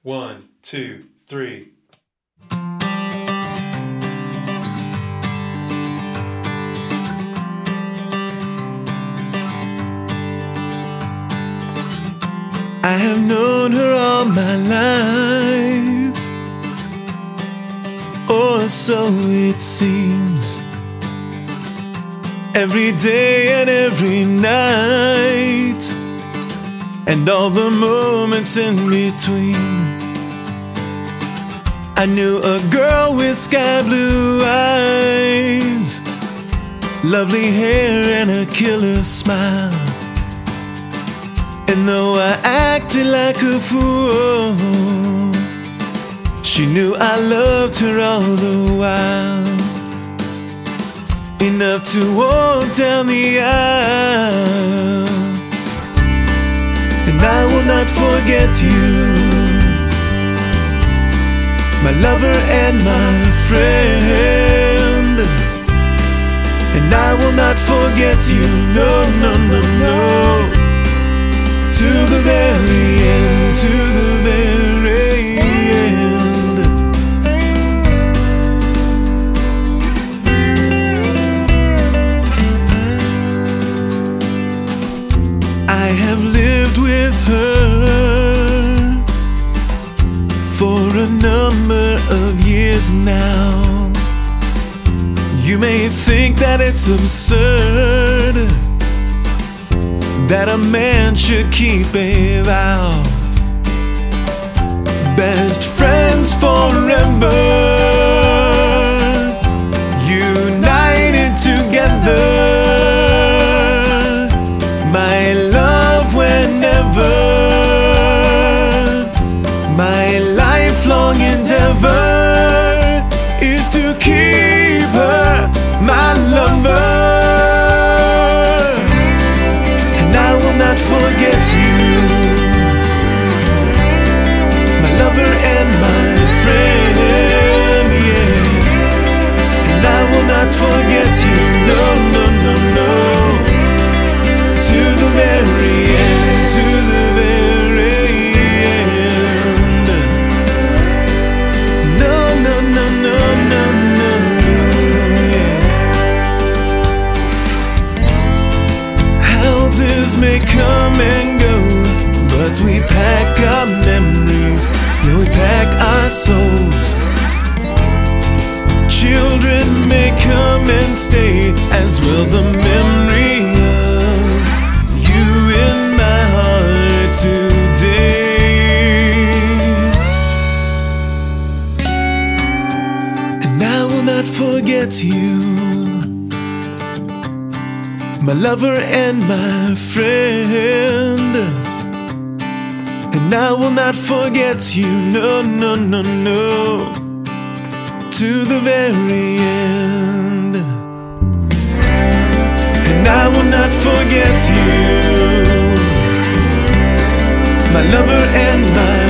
1, 2, 3. I have known her all my life, or so it seems. Every day and every night, and all the moments in between. I knew a girl with sky blue eyes, lovely hair and a killer smile. And though I acted like a fool, she knew I loved her all the while. Enough to walk down the aisle. And I will not forget you, my lover and my friend. And I will not forget you, no, no, no, no. To the very end, to the very end. I have lived with her for a number of years now. You may think that it's absurd that a man should keep a vow. Best friends forever, united together. My love whenever, my lifelong endeavor is to keep her my lover. Not forget you, my lover and my friend, yeah. And I will not forget you, no, no, no, no. To the very end, to the very end. No, no, no, no, no, no, yeah. Houses may come and go, but we pack our memories, yeah, we pack our souls. Children may come and stay, as will the memory of you in my heart today. And I will not forget you, my lover and my friend. And I will not forget you, no, no, no, no. To the very end. And I will not forget you, my lover and my